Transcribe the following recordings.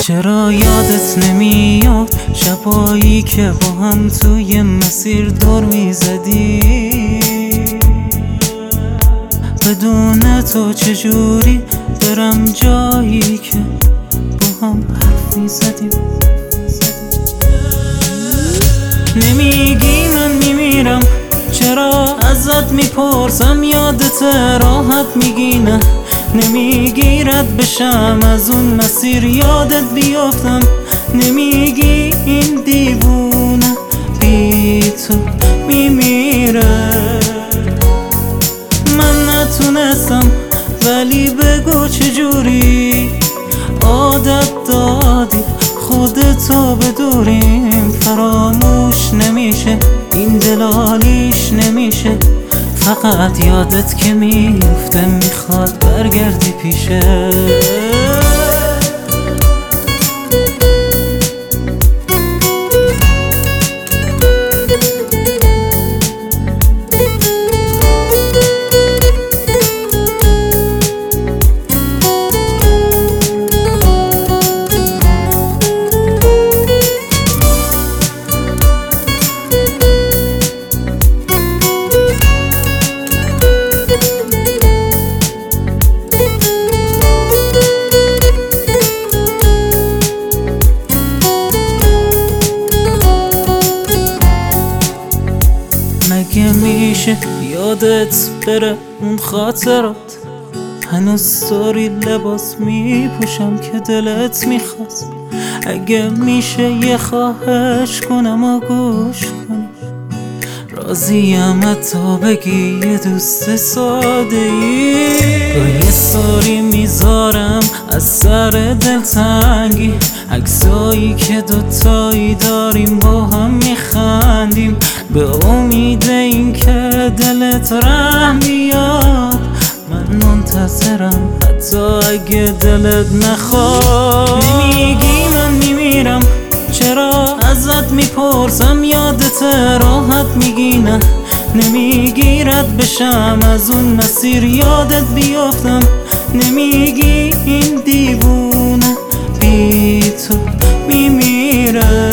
چرا یادت نمیاد شبایی که با هم توی مسیر دور میزدی؟ بدون تو چجوری برم جایی که با هم حرف میزدیم؟ نمیگی من میمیرم، چرا ازت میپرسم یادت راحت میگی نه. نمیگی رد بشم از اون مسیر یادت بیافتم، نمیگی این دیوونه بی تو میمیره. من نتونستم ولی بگو چجوری عادت دادی خودتو بدوریم. فراموش نمیشه این دلالیش نمیشه، فقط یادت که میفته میخواد برگردی پیشه. مگه میشه یادت بره اون خاطرات؟ هنوز داری لباس میپوشم که دلت میخواست. اگه میشه یه خواهش کنم و گوش کنی، راضیم حتی بگی یه دوست ساده ای. یه ساری میذارم از سر دلتنگی، عکسایی که دوتایی داریم با هم میخندیم، به امید این که دلت رحم بیاد. من منتظرم حتی اگه دلت نخواد. نمیگی من میمیرم، چرا ازت میپرسم یادت راحت میگی نه. نمیگی رد بشم از اون مسیر یادت بیافتم، نمیگی این دیوونه بی تو میمیره.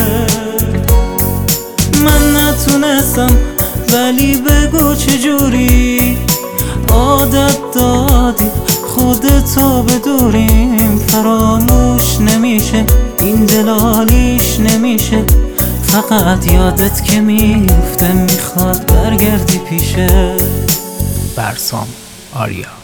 من نتونستم ولی بگو چجوری عادت دادی خودتو بدوریم. فراموش نمیشه این دلالیش نمیشه، فقط یادت که میفته میخواد برگردی پیشه. برسام آریا.